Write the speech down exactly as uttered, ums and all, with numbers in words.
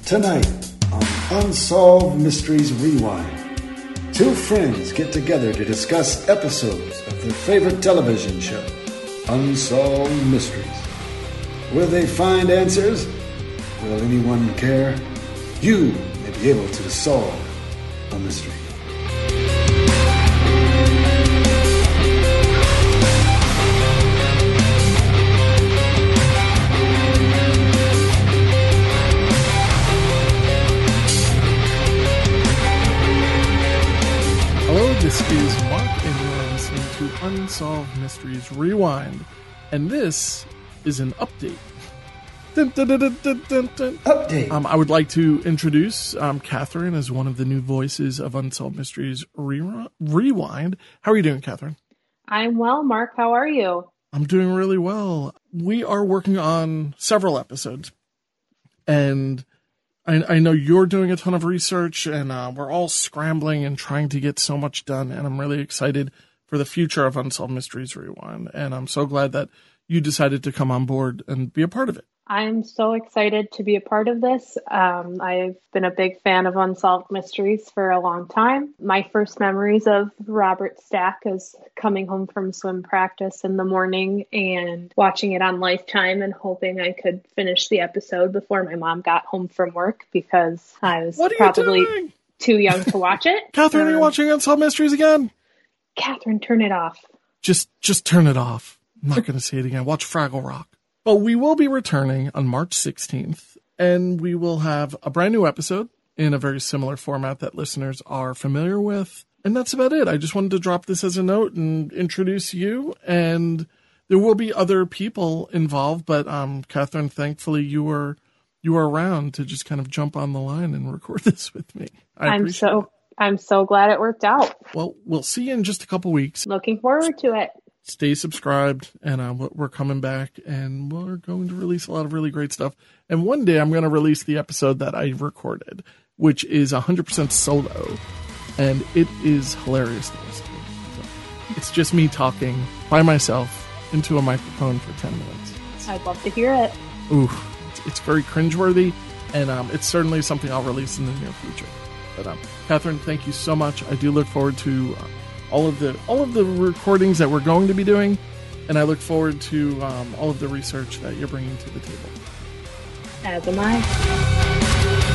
Tonight on Unsolved Mysteries Rewind, two friends get together to discuss episodes of their favorite television show, Unsolved Mysteries. Will they find answers? Will anyone care? You may be able to solve a mystery. This is Mark, and you're listening to Unsolved Mysteries Rewind. And this is an update. Dun, dun, dun, dun, dun, dun, dun. Update. Um, I would like to introduce um, Catherine as one of the new voices of Unsolved Mysteries Re- Rewind. How are you doing, Catherine? I'm well, Mark. How are you? I'm doing really well. We are working on several episodes, and I, I know you're doing a ton of research, and uh, we're all scrambling and trying to get so much done, and I'm really excited for the future of Unsolved Mysteries Rewind, and I'm so glad that you decided to come on board and be a part of it. I'm so excited to be a part of this. Um, I've been a big fan of Unsolved Mysteries for a long time. My first memories of Robert Stack is coming home from swim practice in the morning and watching it on Lifetime and hoping I could finish the episode before my mom got home from work because I was probably doing? too young to watch it. Catherine, um, are you watching Unsolved Mysteries again? Catherine, turn it off. Just, just turn it off. I'm not going to say it again. Watch Fraggle Rock. But we will be returning on March sixteenth, and we will have a brand new episode in a very similar format that listeners are familiar with. And that's about it. I just wanted to drop this as a note and introduce you. And there will be other people involved, but um, Catherine, thankfully you were you were around to just kind of jump on the line and record this with me. I I'm appreciate so it. I'm so glad it worked out. Well, we'll see you in just a couple weeks. Looking forward to it. Stay subscribed, and uh, we're coming back, and we're going to release a lot of really great stuff. And one day I'm going to release the episode that I recorded, which is one hundred percent solo, and it is hilarious to listen to. So it's just me talking by myself into a microphone for ten minutes. I'd love to hear it. Ooh, it's, it's very cringeworthy, and um, it's certainly something I'll release in the near future. But um, Catherine, thank you so much. I do look forward to Uh, all of the all of the recordings that we're going to be doing, and I look forward to um, all of the research that you're bringing to the table. As am I.